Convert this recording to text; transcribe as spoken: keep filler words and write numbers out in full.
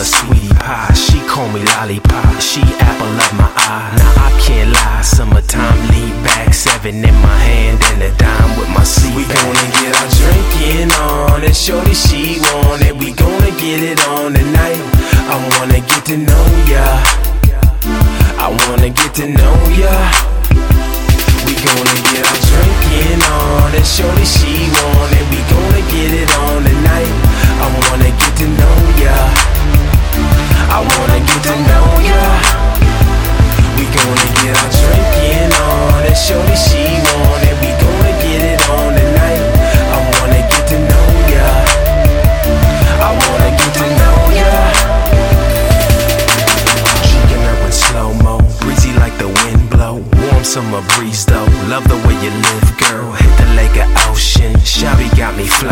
her sweetie pie. She call me lollipop, she apple of my eye. Now I can't lie, summertime lean back, seven in my hand and a dime with my seat. We gonna get our drinking on, and shorty she want it. We gonna get it on tonight. I wanna get to know ya, I wanna get to know ya. We gonna get our drinking on, and shorty she want it. We gonna